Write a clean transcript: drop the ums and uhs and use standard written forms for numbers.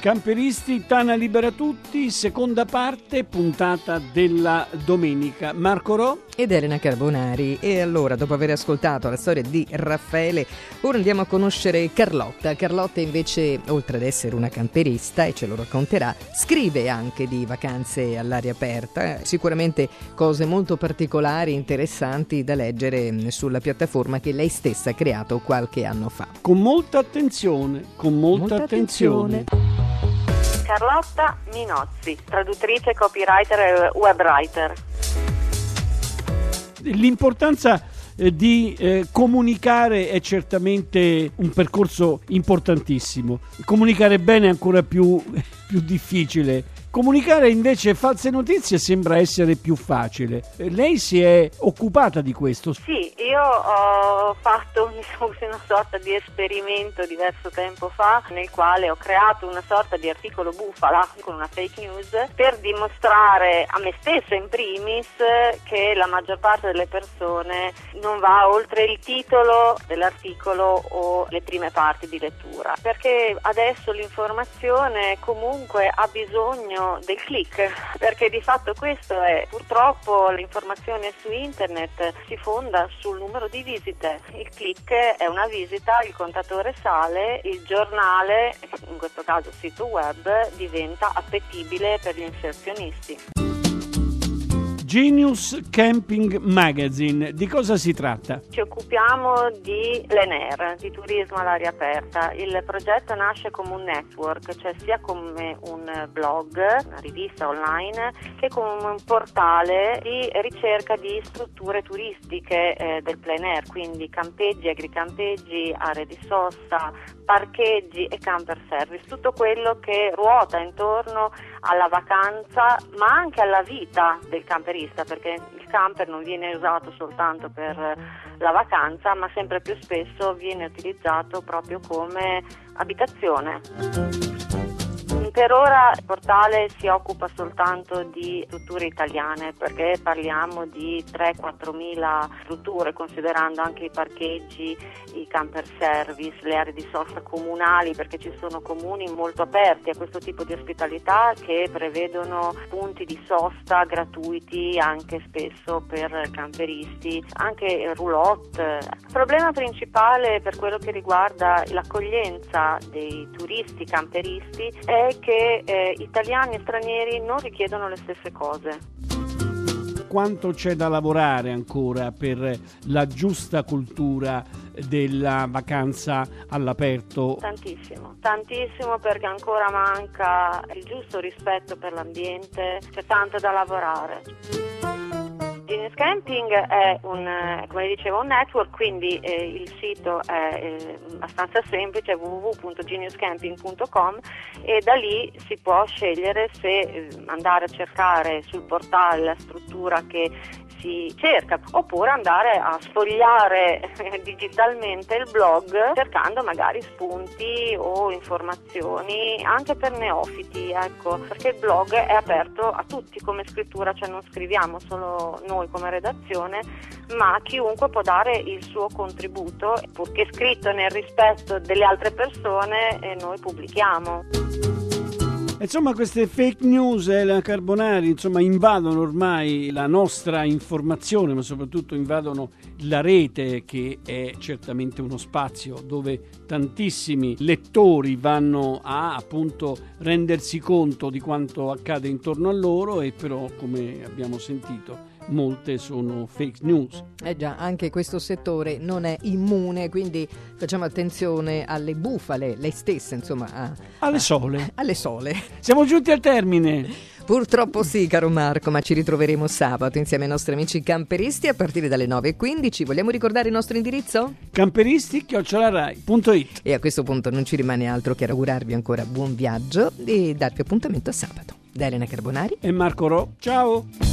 Camperisti, Tana libera tutti, seconda parte, puntata della domenica. Marco Ro ed Elena Carbonari. E allora, dopo aver ascoltato la storia di Raffaele, ora andiamo a conoscere Carlotta. Carlotta invece, oltre ad essere una camperista, e ce lo racconterà, scrive anche di vacanze all'aria aperta, sicuramente cose molto particolari, interessanti da leggere sulla piattaforma che lei stessa ha creato qualche anno fa. Con molta attenzione, molta attenzione. Carlotta Minozzi, traduttrice, copywriter e web writer. L'importanza di comunicare è certamente un percorso importantissimo. Comunicare bene è ancora più difficile. Comunicare invece false notizie sembra essere più facile. Lei si è occupata di questo? Sì, io ho fatto una sorta di esperimento diverso tempo fa, nel quale ho creato una sorta di articolo bufala con una fake news per dimostrare a me stessa in primis che la maggior parte delle persone non va oltre il titolo dell'articolo o le prime parti di lettura, perché adesso l'informazione comunque ha bisogno del click, perché di fatto questo è, purtroppo l'informazione su internet si fonda sul numero di visite. Il click è una visita, il contatore sale, il giornale, in questo caso sito web, diventa appetibile per gli inserzionisti. Genius Camping Magazine, di cosa si tratta? Ci occupiamo di plein air, di turismo all'aria aperta. Il progetto nasce come un network, cioè sia come un blog, una rivista online, che come un portale di ricerca di strutture turistiche del plein air, quindi campeggi, agricampeggi, aree di sosta, parcheggi e camper service, tutto quello che ruota intorno alla vacanza ma anche alla vita del camperista, perché il camper non viene usato soltanto per la vacanza ma sempre più spesso viene utilizzato proprio come abitazione. Per ora il portale si occupa soltanto di strutture italiane, perché parliamo di 3-4 mila strutture, considerando anche i parcheggi, i camper service, le aree di sosta comunali, perché ci sono comuni molto aperti a questo tipo di ospitalità che prevedono punti di sosta gratuiti anche spesso per camperisti, anche roulotte. Il problema principale per quello che riguarda l'accoglienza dei turisti camperisti è che italiani e stranieri non richiedono le stesse cose. Quanto c'è da lavorare ancora per la giusta cultura della vacanza all'aperto? Tantissimo, perché ancora manca il giusto rispetto per l'ambiente, c'è tanto da lavorare. Genius Camping è come dicevo, un network, quindi il sito è abbastanza semplice, www.geniuscamping.com, e da lì si può scegliere se andare a cercare sul portale la struttura che si cerca, oppure andare a sfogliare digitalmente il blog cercando magari spunti o informazioni anche per neofiti, ecco, perché il blog è aperto a tutti come scrittura, cioè non scriviamo solo noi come redazione, ma chiunque può dare il suo contributo, purché scritto nel rispetto delle altre persone, e noi pubblichiamo. Insomma, queste fake news, Elena Carbonari, invadono ormai la nostra informazione, ma soprattutto invadono la rete, che è certamente uno spazio dove tantissimi lettori vanno a appunto rendersi conto di quanto accade intorno a loro, e però, come abbiamo sentito, molte sono fake news. Già, anche questo settore non è immune, quindi facciamo attenzione alle bufale, lei stessa, alle sole. Alle sole. Siamo giunti al termine. Purtroppo sì, caro Marco, ma ci ritroveremo sabato insieme ai nostri amici camperisti a partire dalle 9:15. Vogliamo ricordare il nostro indirizzo? camperisti@rai.it. E a questo punto non ci rimane altro che augurarvi ancora buon viaggio e darvi appuntamento a sabato. Da Elena Carbonari e Marco Ro. Ciao!